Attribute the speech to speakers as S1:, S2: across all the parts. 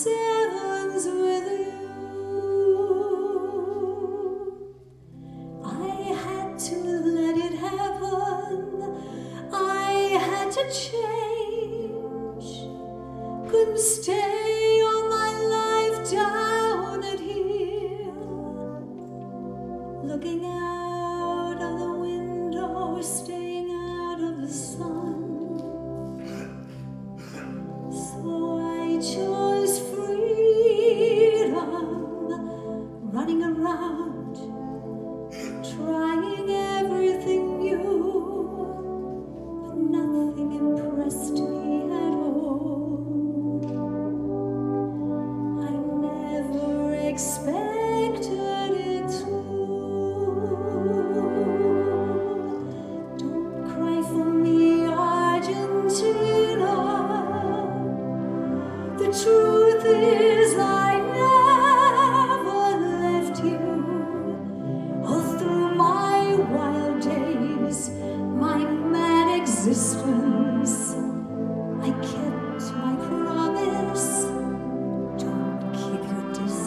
S1: sevens with you. I had to let it happen. I had to change. Couldn't stay all my life down at here, looking out of the window, staying out of the sun. So I chose freedom, running around, trying everything new, but nothing impressed me at all. I never expected it to. Don't cry for me, Argentina. The truth is I never left you. All through my wild days, my mad existence, I kept my promise. Don't keep your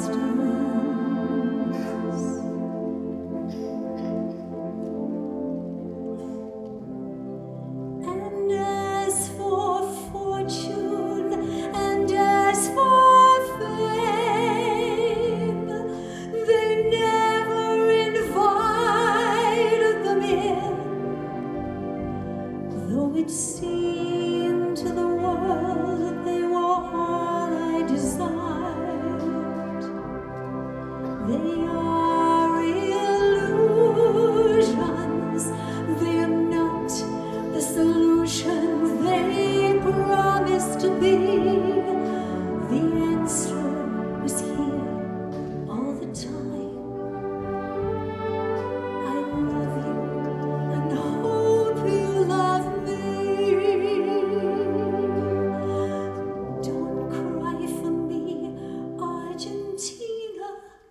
S1: distance. And as for fortune, and as for fame, they never invited them in. Though it seemed to the world they were all I desired, they are illusions. They are not the solution they promised to be. The answer was here all the time. I love you and hope you love me. Don't cry for me, Argentina.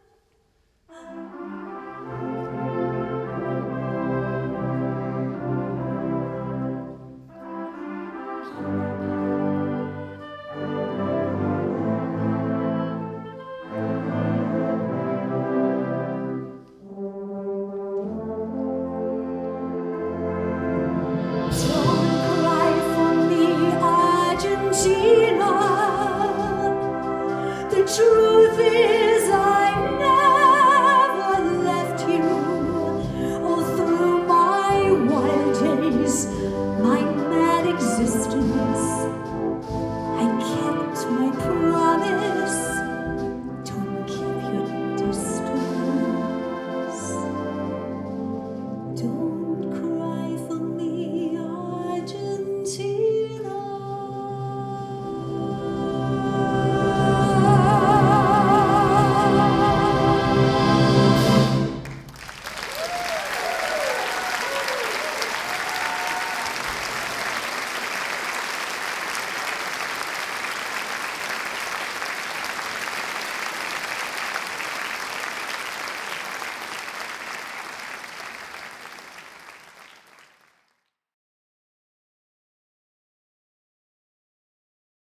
S1: Don't cry for me, Argentina. The truth is